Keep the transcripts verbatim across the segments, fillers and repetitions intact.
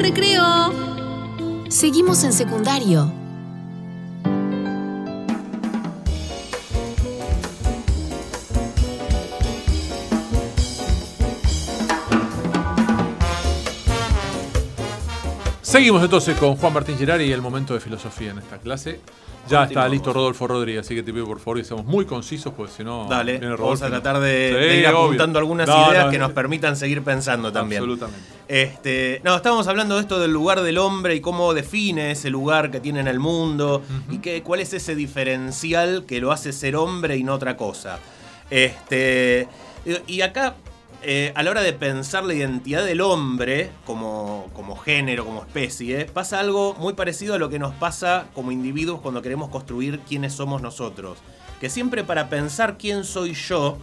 recreo. Seguimos en secundario. Seguimos entonces con Juan Martín Gerari y el momento de filosofía en esta clase. Ya está listo Rodolfo Rodríguez, así que te pido por favor que seamos muy concisos, porque si no... Dale, viene vamos a tratar de, sí, de ir apuntando obvio. algunas no, ideas no, que nos permitan seguir pensando también. Absolutamente. Este, no, estábamos hablando de esto del lugar del hombre y cómo define ese lugar que tiene en el mundo, uh-huh. y que, cuál es ese diferencial que lo hace ser hombre y no otra cosa. Este, y acá... Eh, a la hora de pensar la identidad del hombre como, como género, como especie, pasa algo muy parecido a lo que nos pasa como individuos cuando queremos construir quiénes somos nosotros. Que siempre para pensar quién soy yo,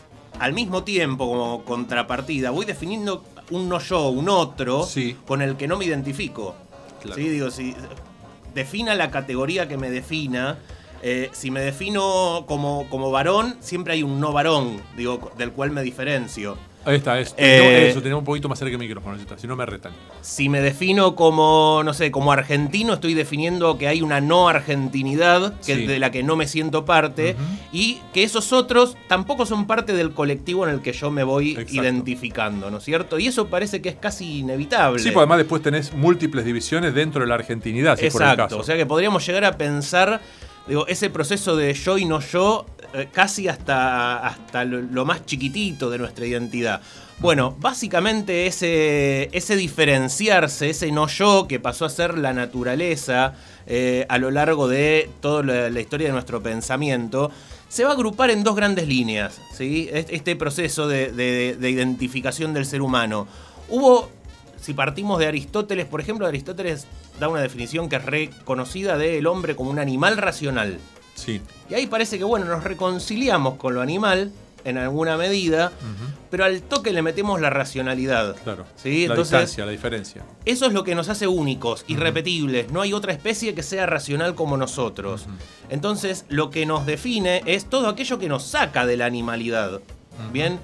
al mismo tiempo como contrapartida, voy definiendo un no yo, un otro, sí. con el que no me identifico. Claro. ¿Sí? Digo, si defina la categoría que me defina. Eh, si me defino como, como varón, siempre hay un no varón, digo, del cual me diferencio. Ahí está, eso, eh, eso tenemos un poquito más cerca del micrófono, si no me retan. Si me defino como, no sé, como argentino, estoy definiendo que hay una no argentinidad, que sí. de la que no me siento parte, uh-huh. y que esos otros tampoco son parte del colectivo en el que yo me voy Exacto. identificando, ¿no es cierto? Y eso parece que es casi inevitable. Sí, porque además después tenés múltiples divisiones dentro de la argentinidad, si Exacto, por el caso. O sea que podríamos llegar a pensar... Digo, ese proceso de yo y no yo, eh, casi hasta, hasta lo, lo más chiquitito de nuestra identidad. Bueno, básicamente ese, ese diferenciarse, ese no yo que pasó a ser la naturaleza eh, a lo largo de toda la, la historia de nuestro pensamiento, se va a agrupar en dos grandes líneas, ¿sí? Este proceso de, de, de identificación del ser humano. Hubo... Si partimos de Aristóteles, por ejemplo, Aristóteles da una definición que es reconocida del hombre como un animal racional. Sí. Y ahí parece que, bueno, nos reconciliamos con lo animal en alguna medida, uh-huh. pero al toque le metemos la racionalidad. Claro. ¿Sí? La Entonces, distancia, la diferencia. Eso es lo que nos hace únicos, uh-huh. irrepetibles. No hay otra especie que sea racional como nosotros. Uh-huh. Entonces, lo que nos define es todo aquello que nos saca de la animalidad. Uh-huh. ¿Bien?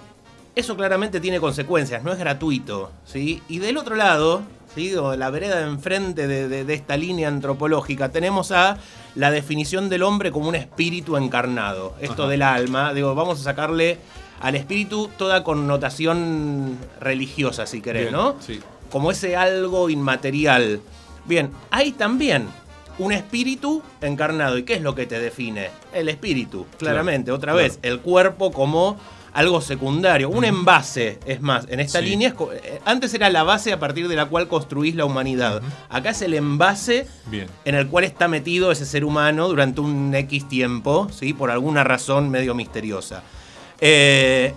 Eso claramente tiene consecuencias, no es gratuito, ¿sí? Y del otro lado, ¿sí? La vereda de enfrente de, de, de esta línea antropológica, tenemos a la definición del hombre como un espíritu encarnado. Esto Ajá. del alma, digo, vamos a sacarle al espíritu toda connotación religiosa, si querés, Bien, ¿no? Sí. Como ese algo inmaterial. Bien, hay también un espíritu encarnado. ¿Y qué es lo que te define? El espíritu, claramente. Claro, Otra claro. vez, el cuerpo como... algo secundario, un envase, es más, en esta sí. línea, es, antes era la base a partir de la cual construís la humanidad. Uh-huh. Acá es el envase Bien. en el cual está metido ese ser humano durante un X tiempo, ¿sí? Por alguna razón medio misteriosa. Eh,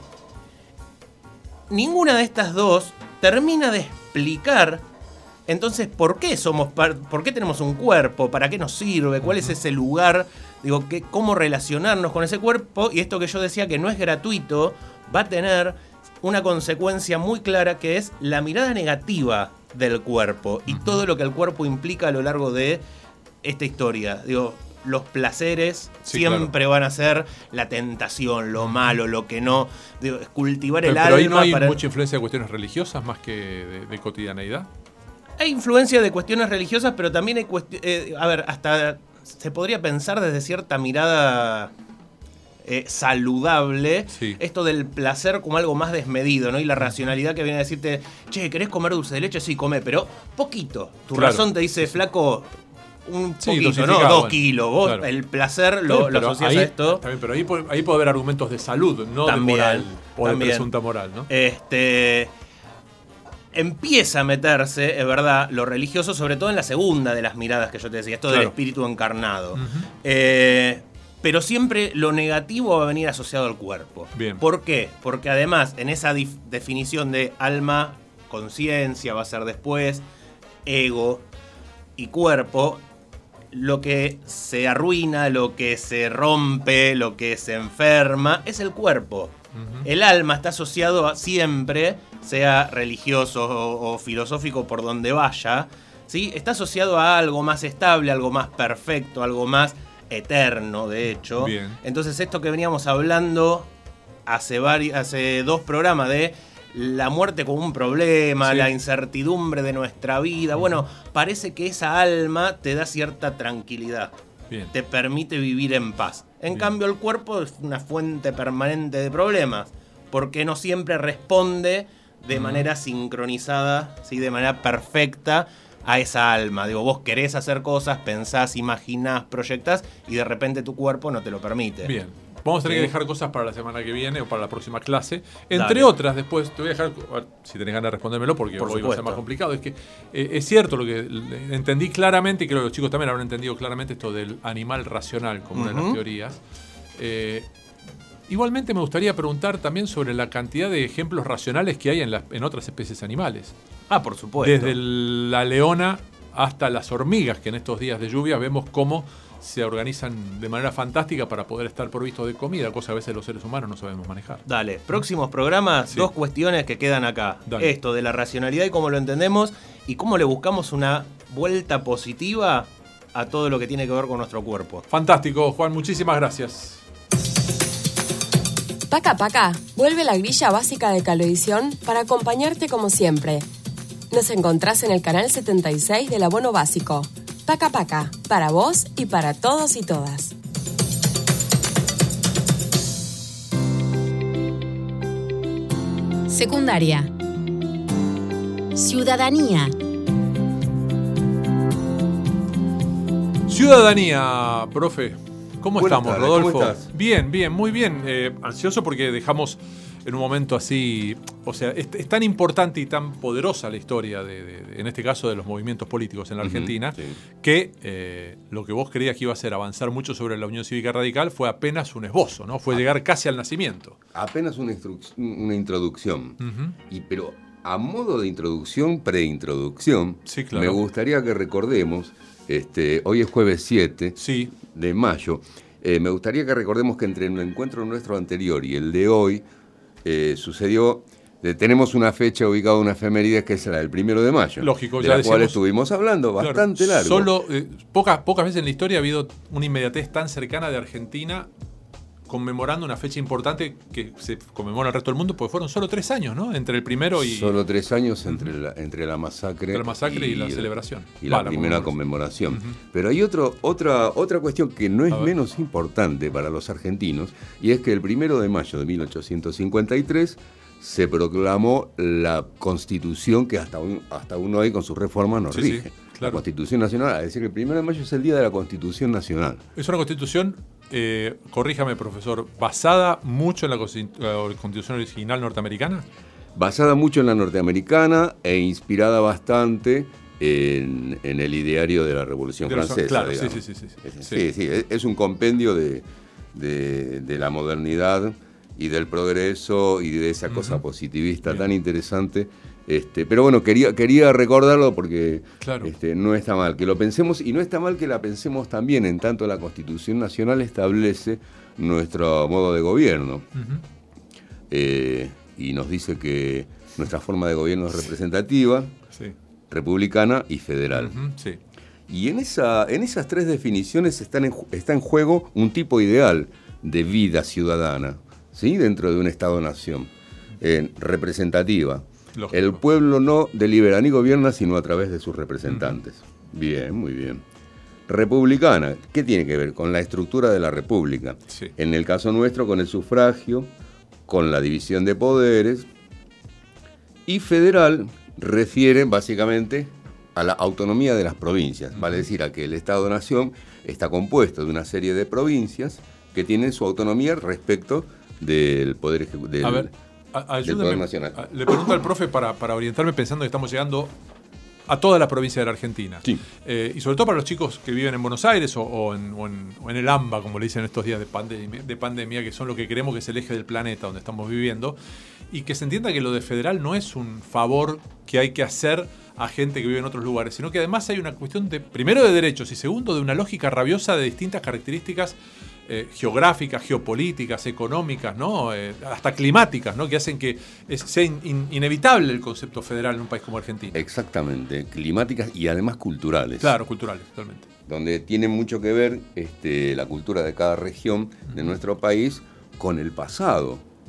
ninguna de estas dos termina de explicar entonces por qué somos, par- por qué tenemos un cuerpo, para qué nos sirve, cuál uh-huh. es ese lugar. Digo, que, cómo relacionarnos con ese cuerpo, y esto que yo decía que no es gratuito, va a tener una consecuencia muy clara que es la mirada negativa del cuerpo y uh-huh. todo lo que el cuerpo implica a lo largo de esta historia. Digo, los placeres sí, siempre claro. van a ser la tentación, lo malo, lo que no. Digo, cultivar pero, el pero alma. Pero ahí no hay para... mucha influencia de cuestiones religiosas más que de, de cotidianeidad. Hay influencia de cuestiones religiosas, pero también hay cuestiones. Eh, a ver, hasta. Se podría pensar desde cierta mirada eh, saludable sí. esto del placer como algo más desmedido, ¿no? Y la racionalidad que viene a decirte, che, ¿querés comer dulce de leche? Sí, come, pero poquito. Tu claro. razón te dice, flaco, un sí, poquito, ¿no? Dos bueno, kilos. Vos claro. el placer lo, sí, lo asocias ahí, a esto. También, pero ahí, ahí puede haber argumentos de salud, no también, de moral o también. de presunta moral, ¿no? Este... Empieza a meterse, es verdad, lo religioso, sobre todo en la segunda de las miradas que yo te decía, esto claro. del espíritu encarnado. Uh-huh. Eh, pero siempre lo negativo va a venir asociado al cuerpo. Bien. ¿Por qué? Porque además, en esa dif- definición de alma, conciencia, va a ser después, ego y cuerpo, lo que se arruina, lo que se rompe, lo que se enferma, es el cuerpo. Uh-huh. El alma está asociado a siempre, sea religioso o, o filosófico por donde vaya, ¿sí? Está asociado a algo más estable, algo más perfecto, algo más eterno, de hecho. Bien. Entonces esto que veníamos hablando hace, vari- hace dos programas de la muerte como un problema, sí. la incertidumbre de nuestra vida. Bueno, parece que esa alma te da cierta tranquilidad. Bien. Te permite vivir en paz. En Bien. cambio, el cuerpo es una fuente permanente de problemas, porque no siempre responde de uh-huh. manera sincronizada, ¿sí? De manera perfecta a esa alma. Digo, vos querés hacer cosas, pensás, imaginás, proyectás, y de repente tu cuerpo no te lo permite. Bien. Vamos a tener ¿Sí? que dejar cosas para la semana que viene o para la próxima clase. Entre Dale. otras, después te voy a dejar, a ver, si tenés ganas de respondérmelo, porque Por hoy supuesto. va a ser más complicado. Es que eh, es cierto lo que entendí claramente, y creo que los chicos también habrán entendido claramente esto del animal racional como uh-huh. una de las teorías. Eh, igualmente me gustaría preguntar también sobre la cantidad de ejemplos racionales que hay en, la, en otras especies animales. Ah, por supuesto. Desde el, la leona hasta las hormigas, que en estos días de lluvia vemos cómo se organizan de manera fantástica para poder estar provistos de comida, cosa que a veces los seres humanos no sabemos manejar. Dale, próximos programas, sí. dos cuestiones que quedan acá. Dale. Esto de la racionalidad y cómo lo entendemos y cómo le buscamos una vuelta positiva a todo lo que tiene que ver con nuestro cuerpo. Fantástico, Juan, muchísimas gracias. Paca Paca, vuelve la grilla básica de Cablevisión para acompañarte como siempre. Nos encontrás en el canal setenta y seis del abono básico. Paca Paca, para vos y para todos y todas. Secundaria. Ciudadanía. Ciudadanía, profe. ¿Cómo Buenas estamos, tardes, Rodolfo? ¿cómo estás? Bien, bien, muy bien. Eh, ansioso porque dejamos en un momento así, o sea, es, es tan importante y tan poderosa la historia, de, de, de, en este caso de los movimientos políticos en la Argentina, uh-huh, sí. que eh, lo que vos creías que iba a ser avanzar mucho sobre la Unión Cívica Radical fue apenas un esbozo, ¿no? Fue ah, llegar casi al nacimiento. Apenas una, una introducción. Uh-huh. Y pero a modo de introducción, preintroducción, sí, claro. me gustaría que recordemos, este, hoy es jueves siete sí. de mayo, eh, me gustaría que recordemos que entre el encuentro nuestro anterior y el de hoy, Eh, sucedió, eh, tenemos una fecha ubicada, una efeméride que es la del primero de mayo. Lógico, de ya la decimos, cual estuvimos hablando bastante claro, largo. Solo, eh, pocas, pocas veces en la historia ha habido una inmediatez tan cercana de Argentina conmemorando una fecha importante que se conmemora el resto del mundo, porque fueron solo tres años, ¿no? Entre el primero y... Solo tres años entre la, entre la masacre, entre la, masacre y, y la y celebración. Y la, Va, la primera conmemoración. Uh-huh. Pero hay otro, otra, otra cuestión que no es menos importante para los argentinos, y es que el primero de mayo de mil ochocientos cincuenta y tres se proclamó la Constitución que hasta, un, hasta uno hoy con sus reformas nos sí, rige. Sí, claro. La Constitución Nacional, es decir, que el primero de mayo es el día de la Constitución Nacional. Es una Constitución... Eh, corríjame, profesor, ¿basada mucho en la Constitución original norteamericana? Basada mucho en la norteamericana e inspirada bastante en, en el ideario de la Revolución de Francesa. Claro, digamos. sí, sí, sí, sí, sí. sí, sí, es un compendio de, de, de la modernidad y del progreso y de esa cosa uh-huh. positivista Bien. tan interesante. Este, pero bueno, quería, quería recordarlo porque claro. este, no está mal que lo pensemos, y no está mal que la pensemos también, en tanto la Constitución Nacional establece nuestro modo de gobierno. Uh-huh. Eh, y nos dice que nuestra forma de gobierno es representativa, sí. republicana y federal. Uh-huh, sí. Y en, esa, en esas tres definiciones están en, está en juego un tipo ideal de vida ciudadana, ¿sí? Dentro de un Estado-nación, eh, representativa. Lógico. El pueblo no delibera ni gobierna sino a través de sus representantes. Uh-huh. Bien, muy bien. Republicana, ¿qué tiene que ver? Con la estructura de la república. Sí. En el caso nuestro, con el sufragio, con la división de poderes. Y federal refiere básicamente a la autonomía de las provincias. Uh-huh. Vale decir, a que el Estado-Nación está compuesto de una serie de provincias que tienen su autonomía respecto del poder ejecutivo. A ver. Ayúdame, le pregunto al profe para, para orientarme, pensando que estamos llegando a toda la provincia de la Argentina. Sí. Eh, y sobre todo para los chicos que viven en Buenos Aires o, o, en, o, en, o en el AMBA, como le dicen estos días de pandemia, de pandemia, que son lo que creemos que es el eje del planeta donde estamos viviendo, y que se entienda que lo de federal no es un favor que hay que hacer a gente que vive en otros lugares, sino que además hay una cuestión de, primero, de derechos y segundo, de una lógica rabiosa de distintas características Eh, geográficas, geopolíticas, económicas, ¿no? Eh, hasta climáticas, ¿no? Que hacen que es, sea in, inevitable el concepto federal en un país como Argentina. Exactamente, climáticas y además culturales. Claro, culturales, totalmente. Donde tiene mucho que ver este, la cultura de cada región de nuestro país con el pasado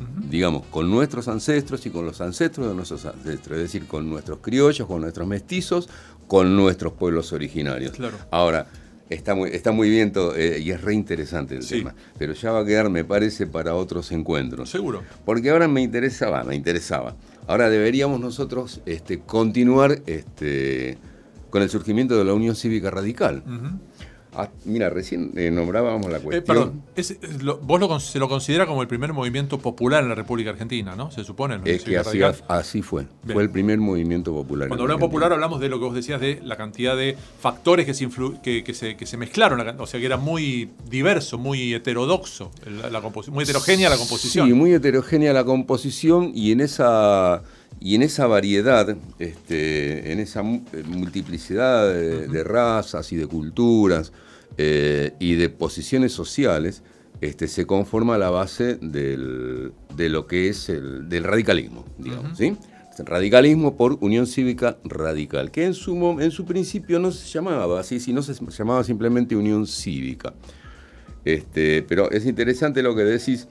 uh-huh. digamos, con nuestros ancestros y con los ancestros de nuestros ancestros, es decir, con nuestros criollos, con nuestros mestizos, con nuestros pueblos originarios. Claro. Ahora, está muy, está muy bien todo, eh, y es re interesante el sí. tema, pero ya va a quedar, me parece, para otros encuentros. Seguro. Porque ahora me interesaba, me interesaba. Ahora deberíamos nosotros este, continuar este, con el surgimiento de la Unión Cívica Radical. Uh-huh. Ah, mira, recién eh, nombrábamos la cuestión. Eh, perdón, es, es lo, vos lo, se lo considera como el primer movimiento popular en la República Argentina, ¿no? Se supone. ¿No? Es que así, así fue. Bien. Fue el primer movimiento popular. Cuando hablamos popular hablamos de lo que vos decías, de la cantidad de factores que se, influ, que, que se, que se mezclaron, o sea, que era muy diverso, muy heterodoxo, la, la muy heterogénea la composición. Sí, muy heterogénea la composición y en esa... Y en esa variedad, este, en esa multiplicidad de, uh-huh. de razas y de culturas eh, y de posiciones sociales, este, se conforma la base del, de lo que es el del radicalismo, digamos, uh-huh. ¿sí? Radicalismo por Unión Cívica Radical, que en su, en su principio no se llamaba así, sino se llamaba simplemente Unión Cívica. Este, pero es interesante lo que decís,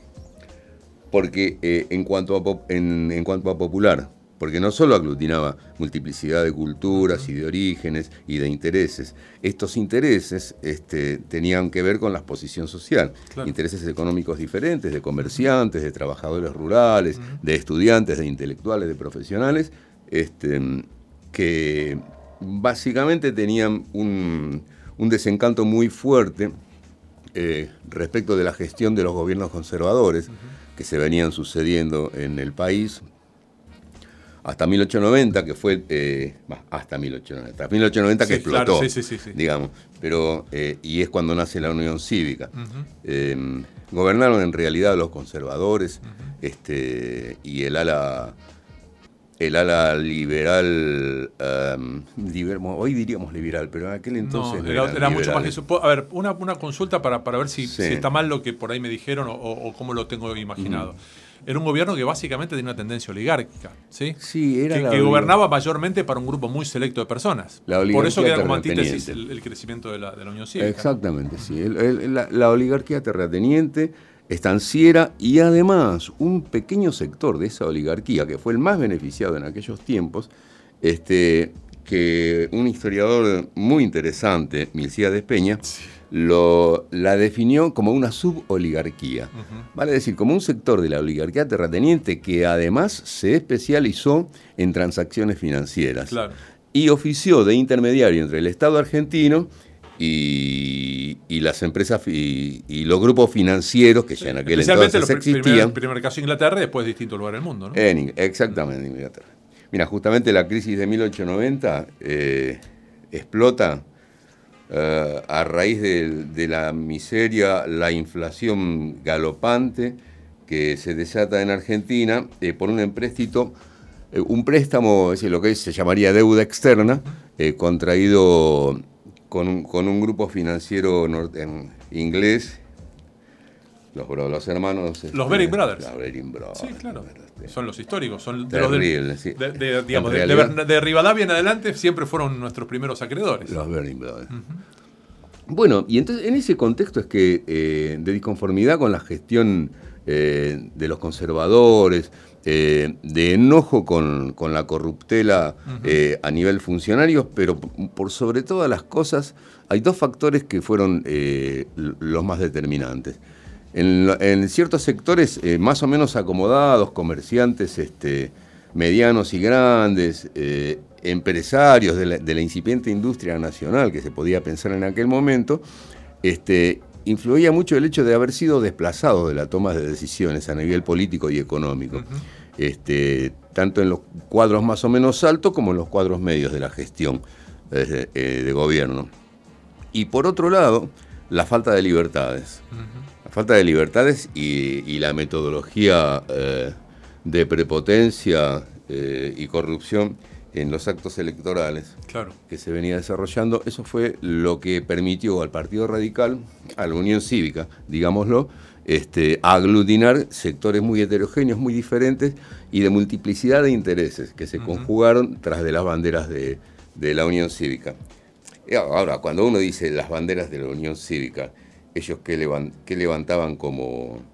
porque eh, en, cuanto a pop, en, en cuanto a popular, porque no solo aglutinaba multiplicidad de culturas y de orígenes y de intereses, estos intereses este, tenían que ver con la posición social, claro. intereses económicos diferentes, de comerciantes, de trabajadores rurales, uh-huh. de estudiantes, de intelectuales, de profesionales, este, que básicamente tenían un, un desencanto muy fuerte eh, respecto de la gestión de los gobiernos conservadores, uh-huh. que se venían sucediendo en el país hasta mil ochocientos noventa, que fue, eh, bah, hasta mil ochocientos noventa, hasta mil ochocientos noventa que sí, explotó, claro, sí, sí, sí, sí. digamos, pero, eh, y es cuando nace la Unión Cívica. Uh-huh. Eh, gobernaron en realidad los conservadores uh-huh. este, y el ala, el ala liberal, um, liber, hoy diríamos liberal, pero en aquel entonces no, era, era mucho más que eso. A ver, una, una consulta para, para ver si, sí. si está mal lo que por ahí me dijeron o, o cómo lo tengo imaginado. Uh-huh. Era un gobierno que básicamente tenía una tendencia oligárquica, ¿sí? Sí, era que, la que gobernaba mayormente para un grupo muy selecto de personas. La por eso queda como antítesis el, el crecimiento de la, de la Unión Cívica. Exactamente, ¿no? sí. El, el, la, la oligarquía terrateniente, estanciera y además un pequeño sector de esa oligarquía, que fue el más beneficiado en aquellos tiempos, este, que un historiador muy interesante, Milcíades Peña, sí. Lo, la definió como una suboligarquía, uh-huh. vale decir, como un sector de la oligarquía terrateniente que además se especializó en transacciones financieras claro. y ofició de intermediario entre el Estado argentino y, y las empresas y, y los grupos financieros que sí. ya en aquel entonces los existían. Primer, el primer caso Inglaterra y después distintos lugares del mundo, ¿no? En, exactamente, en Inglaterra. Mira, justamente la crisis de mil ochocientos noventa eh, explota Uh, a raíz de, de la miseria, la inflación galopante que se desata en Argentina eh, por un empréstito, eh, un préstamo, es decir, lo que es, se llamaría deuda externa, eh, contraído con un, con un grupo financiero norte, en, inglés, los, los hermanos... Los Baring Brothers. Los Baring Brothers. Sí, claro. Son los históricos, son terrible, los del, sí. de, de, digamos, de, de, de Rivadavia en adelante siempre fueron nuestros primeros acreedores. Los Baring Brothers. Uh-huh. Bueno, y entonces en ese contexto es que eh, de disconformidad con la gestión eh, de los conservadores, eh, de enojo con, con la corruptela uh-huh. eh, a nivel funcionarios, pero por sobre todas las cosas hay dos factores que fueron eh, los más determinantes. En, en ciertos sectores eh, más o menos acomodados, comerciantes este, medianos y grandes, eh, empresarios de la, de la incipiente industria nacional que se podía pensar en aquel momento, este, influía mucho el hecho de haber sido desplazados de la toma de decisiones a nivel político y económico, uh-huh. este, tanto en los cuadros más o menos altos como en los cuadros medios de la gestión eh, eh, de gobierno. Y por otro lado, la falta de libertades. Uh-huh. Falta de libertades y, y la metodología eh, de prepotencia eh, y corrupción en los actos electorales claro. que se venía desarrollando, eso fue lo que permitió al Partido Radical, a la Unión Cívica, digámoslo, este, aglutinar sectores muy heterogéneos, muy diferentes y de multiplicidad de intereses que se uh-huh. conjugaron tras de las banderas de, de la Unión Cívica. Y ahora, cuando uno dice las banderas de la Unión Cívica, ellos que, levant, que levantaban como,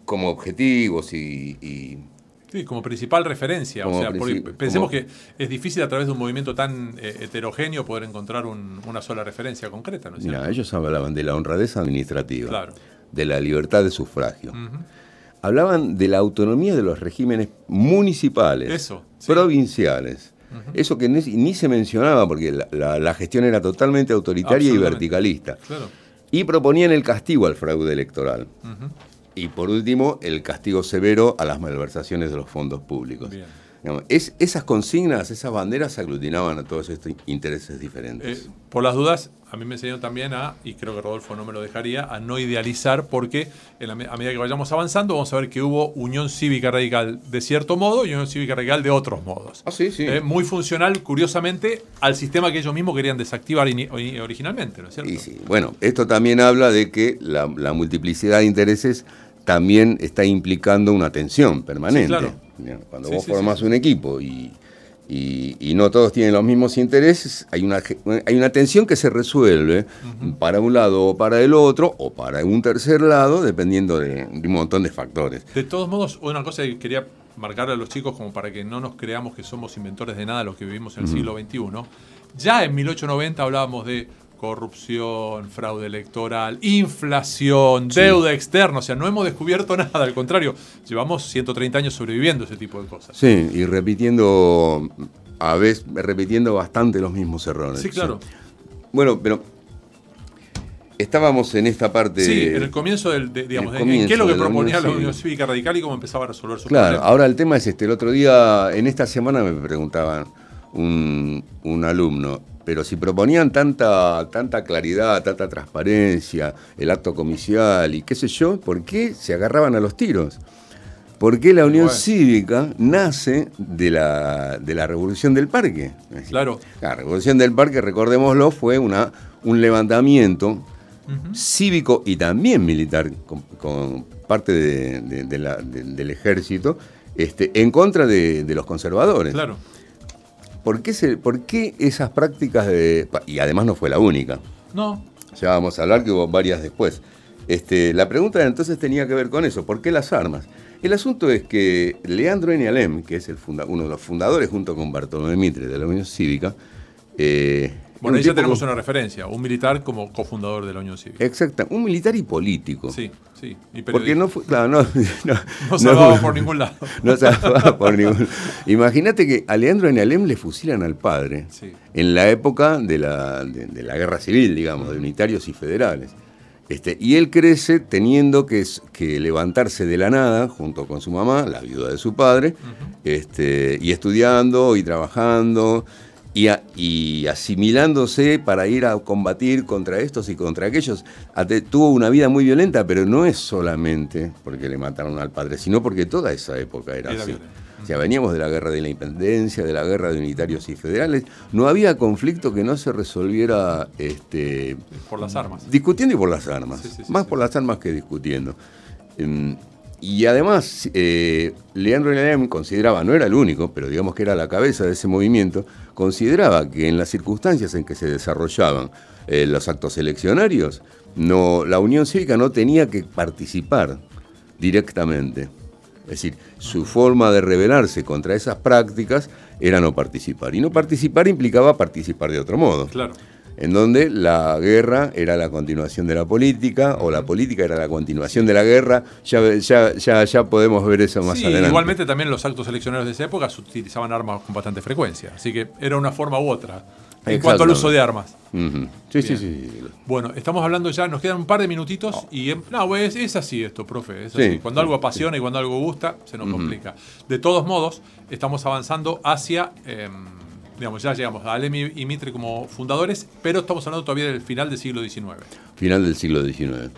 como objetivos y... y Sí, como principal referencia. Como o sea, porque princip- pensemos como- que es difícil a través de un movimiento tan eh, heterogéneo poder encontrar un- una sola referencia concreta, ¿no es cierto? Mira, ellos hablaban de la honradez administrativa, Claro. de la libertad de sufragio. Ujú. Hablaban de la autonomía de los regímenes municipales, Eso, sí. provinciales. Eso que ni, ni se mencionaba porque la, la- la gestión era totalmente autoritaria y Absolutamente. verticalista. Claro. Y proponían el castigo al fraude electoral. Ujú. Y por último, el castigo severo a las malversaciones de los fondos públicos. Bien. Digamos, es, esas consignas, esas banderas aglutinaban a todos estos intereses diferentes. Eh, por las dudas, a mí me enseñaron también a, y creo que Rodolfo no me lo dejaría, a no idealizar, porque en la me- a medida que vayamos avanzando vamos a ver que hubo Unión Cívica Radical de cierto modo y Unión Cívica Radical de otros modos. Ah, sí, sí. Eh, muy funcional, curiosamente, al sistema que ellos mismos querían desactivar ini- ori- originalmente, ¿no es cierto? Y sí, bueno, esto también habla de que la, la multiplicidad de intereses también está implicando una tensión permanente. Sí, claro. Bien, Cuando Sí, vos sí, formás sí. un equipo y, y- y no todos tienen los mismos intereses, hay una, hay una tensión que se resuelve para un lado o para el otro, o para un tercer lado, dependiendo de, de un montón de factores. De todos modos, una cosa que quería marcarle a los chicos como para que no nos creamos que somos inventores de nada los que vivimos en el siglo veintiuno, ya en mil ochocientos noventa hablábamos de corrupción, fraude electoral, inflación, deuda externa, o sea, no hemos descubierto nada, al contrario, llevamos ciento treinta años sobreviviendo ese tipo de cosas. Sí, y repitiendo, a veces, repitiendo bastante los mismos errores. Sí, claro. Bueno, pero estábamos en esta parte... Sí, en el comienzo del, de, digamos, el en- en qué es lo que comienzo de la proponía la Unión Unión Cívica. Cívica Radical y cómo empezaba a resolver sus Claro, problemas. ahora el tema es este. El otro día, en esta semana me preguntaban un, un alumno, pero si proponían tanta, tanta claridad, tanta transparencia, el acto comicial y qué sé yo, ¿por qué se agarraban a los tiros? ¿Por qué la Unión Bueno. Cívica nace de la, de la Revolución del Parque? Es decir, Claro. La Revolución del Parque, recordémoslo, fue una, un levantamiento cívico y también militar, con, con parte de- de- de la- de- del ejército, este, en contra de, de los conservadores. Claro. ¿Por qué, se- por qué esas prácticas de...? Y además no fue la única. No, Ya vamos a hablar que hubo varias después. Este, la pregunta entonces tenía que ver con eso. ¿Por qué las armas? El asunto es que Leandro N. Alem, que es el funda- uno de los fundadores junto con Bartolomé Mitre de la Unión Cívica, eh, bueno, un ahí ya tipo tenemos con- una referencia, un militar como cofundador de la Unión Cívica. Exacto, un militar y político. Sí, sí. Y Porque periodista. no fue, claro, no, no, No salvaba por ningún lado. No salvaba por ningún. Imagínate que a Leandro N. Alem le fusilan al padre Sí. en la época de la, de, de la guerra civil, digamos, de unitarios y federales. Este, y él crece teniendo que, s- que levantarse de la nada, junto con su mamá, la viuda de su padre, este, y estudiando y trabajando. Y, a- y asimilándose para ir a combatir contra estos y contra aquellos. Ate- tuvo una vida muy violenta, pero no es solamente porque le mataron al padre, sino porque toda esa época era, Era así. violenta. O sea, veníamos de la guerra de la independencia, de la guerra de unitarios y federales. No había conflicto que no se resolviera este, Por las armas. discutiendo y por las armas. Sí, sí, sí, Más sí. por las armas que discutiendo. Em, y además, eh, Leandro N. Alem consideraba, no era el único, pero digamos que era la cabeza de ese movimiento, consideraba que en las circunstancias en que se desarrollaban eh, los actos eleccionarios, no, la Unión Cívica no tenía que participar directamente. Es decir, su forma de rebelarse contra esas prácticas era no participar. Y no participar implicaba participar de otro modo. Claro. En donde la guerra era la continuación de la política, o la política era la continuación de la guerra. Ya, ya, ya, ya podemos ver eso más Sí, adelante. igualmente también los actos eleccionarios de esa época se utilizaban armas con bastante frecuencia. Así que era una forma u otra en cuanto al uso de armas. Ujú. Sí, sí, Bien. sí, sí. Bueno, estamos hablando ya, nos quedan un par de minutitos y em- no, es, es así esto, profe, es así. Sí, Cuando sí, algo apasiona y cuando algo gusta, se nos Ujú. complica. De todos modos, estamos avanzando hacia, em, digamos, ya llegamos a Alem y y Mitre como fundadores, pero estamos hablando todavía del final del siglo diecinueve. Final del siglo diecinueve.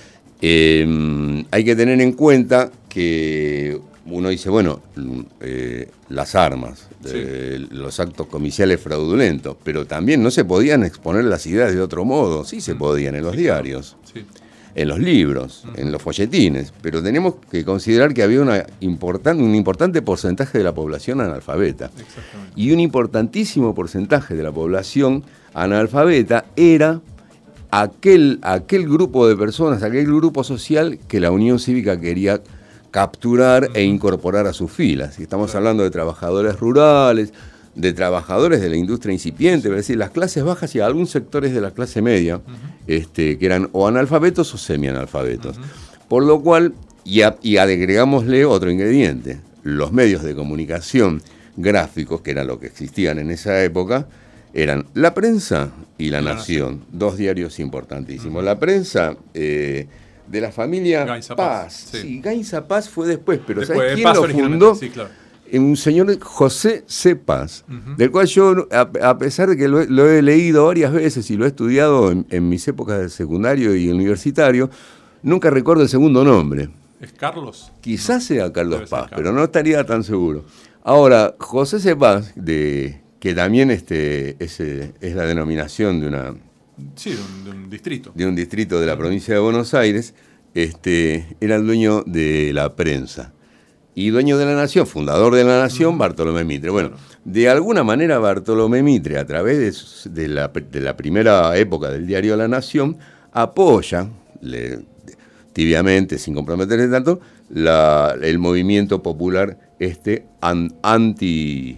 Eh, hay que tener en cuenta que uno dice, bueno, mm, eh, las armas, eh, los actos comiciales fraudulentos, pero también no se podían exponer las ideas de otro modo. Sí se podían en los diarios, Sí. en los libros, en los folletines, pero tenemos que considerar que había una importan- un importante porcentaje de la población analfabeta. Exactamente. Y un importantísimo porcentaje de la población analfabeta era aquel, aquel grupo de personas, aquel grupo social que la Unión Cívica quería capturar e incorporar a sus filas. Y estamos hablando de trabajadores rurales, de trabajadores de la industria incipiente, es decir, las clases bajas y algunos sectores de la clase media, uh-huh. este, que eran o analfabetos o semianalfabetos. Uh-huh. Por lo cual, y, a, y agregámosle otro ingrediente, los medios de comunicación gráficos, que eran lo que existían en esa época, eran La Prensa y La, la Nación, Nación, dos diarios importantísimos. Uh-huh. La Prensa... Eh, de la familia Gainza Paz. Paz. Sí. sí, Gainza Paz fue después, pero después, ¿sabes quién Paz lo fundó? Sí, claro. Un señor José C. Paz, uh-huh. del cual yo, a, a pesar de que lo, lo he leído varias veces y lo he estudiado en, en mis épocas de secundario y universitario, nunca recuerdo el segundo nombre. ¿Es Carlos? Quizás no. sea Carlos Paz, Carlos. Pero no estaría tan seguro. Ahora, José C. Paz, de, que también este, es, es la denominación de una... Sí, de un, de un distrito. De un distrito de la provincia de Buenos Aires, este, era el dueño de La Prensa. Y dueño de La Nación, fundador de La Nación, mm. Bartolomé Mitre. Bueno, claro. de alguna manera Bartolomé Mitre, a través de, de, la, de la primera época del diario La Nación, apoya, le, tibiamente, sin comprometerle tanto, la, el movimiento popular este an, anti...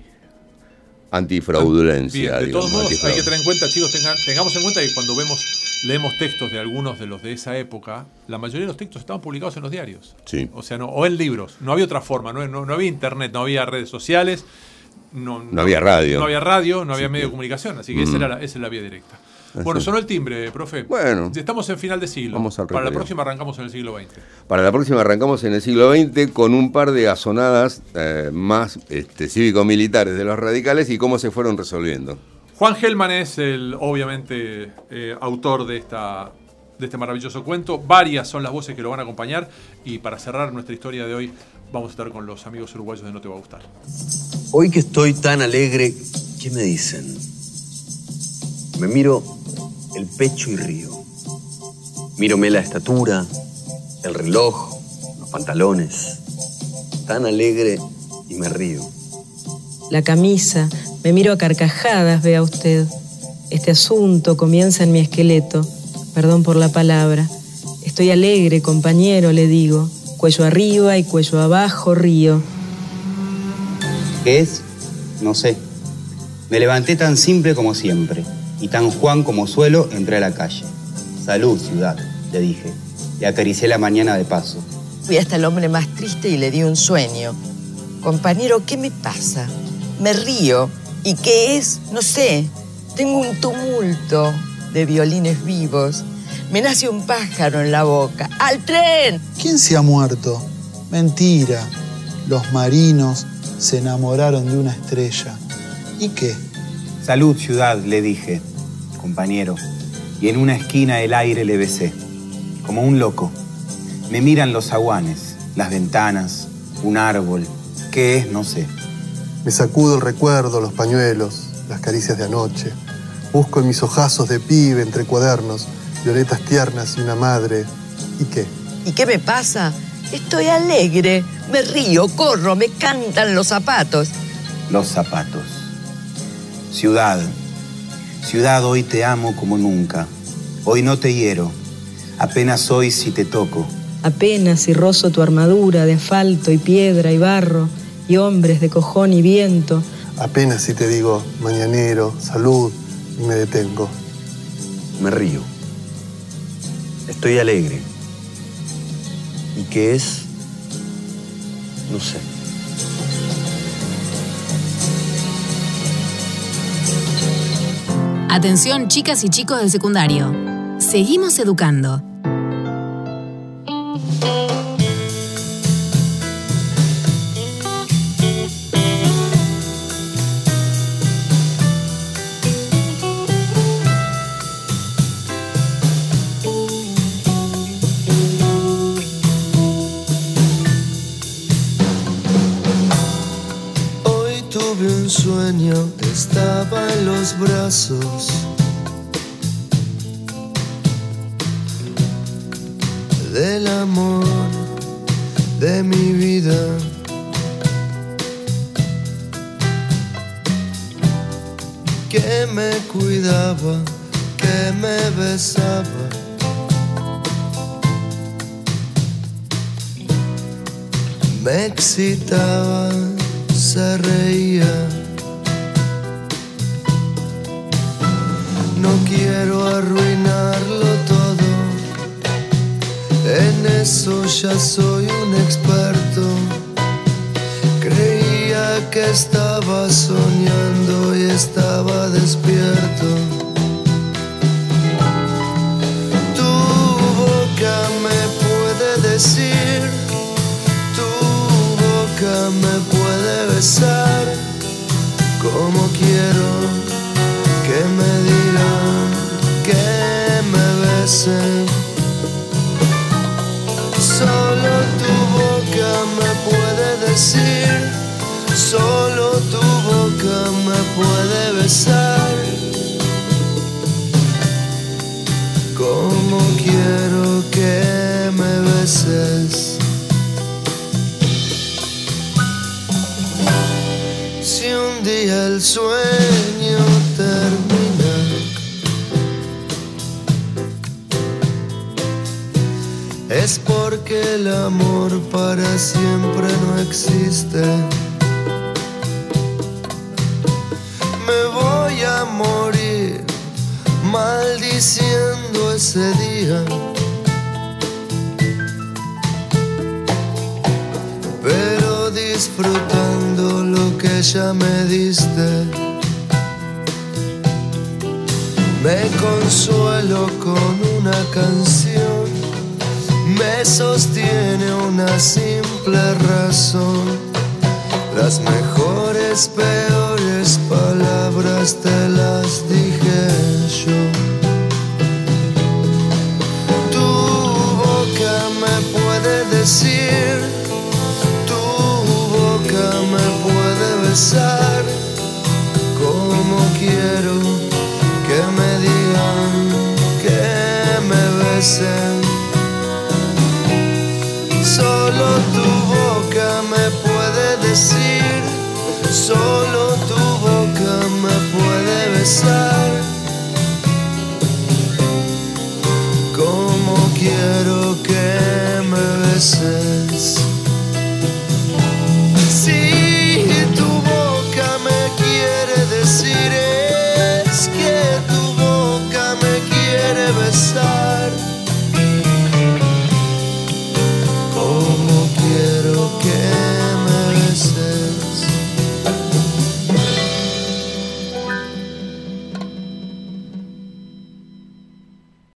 antifraudulencia. Bien, de todos digamos, modos, hay que tener en cuenta, chicos, tengan, tengamos en cuenta que cuando vemos, leemos textos de algunos de los de esa época, la mayoría de los textos estaban publicados en los diarios. Sí. O sea, no, o en libros. No había otra forma, no, no, no había internet, no había redes sociales, no, no, no había radio. No había radio, no había sí, medio de comunicación, así que mm. esa, era la, esa es la vía directa. Bueno, Así. sonó el timbre, profe. Bueno. Estamos en final de siglo. Vamos al Para la próxima arrancamos en el siglo veinte. Para la próxima arrancamos en el siglo veinte con un par de azonadas eh, más este, cívico-militares de los radicales y cómo se fueron resolviendo. Juan Gelman es el, obviamente, eh, autor de, esta, de este maravilloso cuento. Varias son las voces que lo van a acompañar. Y para cerrar nuestra historia de hoy, vamos a estar con los amigos uruguayos de No Te Va a Gustar. Hoy que estoy tan alegre, ¿qué me dicen? Me miro el pecho y río. Mírome la estatura, el reloj, los pantalones. Tan alegre y me río. La camisa, me miro a carcajadas, vea usted. Este asunto comienza en mi esqueleto. Perdón por la palabra. Estoy alegre, compañero, le digo. Cuello arriba y cuello abajo, río. ¿Qué es? No sé. Me levanté tan simple como siempre. Y tan Juan como suelo, entré a la calle. Salud, ciudad, le dije. Le acaricié la mañana de paso. Fui hasta el hombre más triste y le di un sueño. Compañero, ¿qué me pasa? Me río. ¿Y qué es? No sé. Tengo un tumulto de violines vivos. Me nace un pájaro en la boca. ¡Al tren! ¿Quién se ha muerto? Mentira. Los marinos se enamoraron de una estrella. ¿Y qué? Salud, ciudad, le dije. Compañero, y en una esquina el aire le besé, como un loco. Me miran los zaguanes, las ventanas, un árbol, ¿qué es? No sé. Me sacudo el recuerdo, los pañuelos, las caricias de anoche. Busco en mis ojazos de pibe entre cuadernos, violetas tiernas y una madre. ¿Y qué? ¿Y qué me pasa? Estoy alegre, me río, corro, me cantan los zapatos. Los zapatos. Ciudad. Ciudad, hoy te amo como nunca. Hoy no te hiero. Apenas hoy si te toco. Apenas si rozo tu armadura de asfalto y piedra y barro y hombres de cojón y viento. Apenas si te digo mañanero, salud y me detengo. Me río. Estoy alegre. ¿Y qué es? No sé. Atención, chicas y chicos del secundario. Seguimos educando. Hoy tuve un sueño, estaba en los brazos del amor de mi vida. Que me cuidaba, que me besaba. me excitaba, se reía. No quiero arruinarlo todo, en eso ya soy un experto. Creía que estaba soñando y estaba despierto. Tu boca me puede decir, tu boca me puede besar, como quiero que me digan, que me besen. Solo tu boca me puede decir, solo tu boca me puede besar, como quiero que me beses. Si un día el sueño termina, es porque el amor para siempre no existe. Me voy a morir maldiciendo ese día, pero disfrutando lo que ya me diste. Me consuelo con una canción, me sostiene una simple razón. Las mejores, peores palabras te las dije yo. Tu boca me puede decir, tu boca me puede besar, como quiero que me digan, que me besen.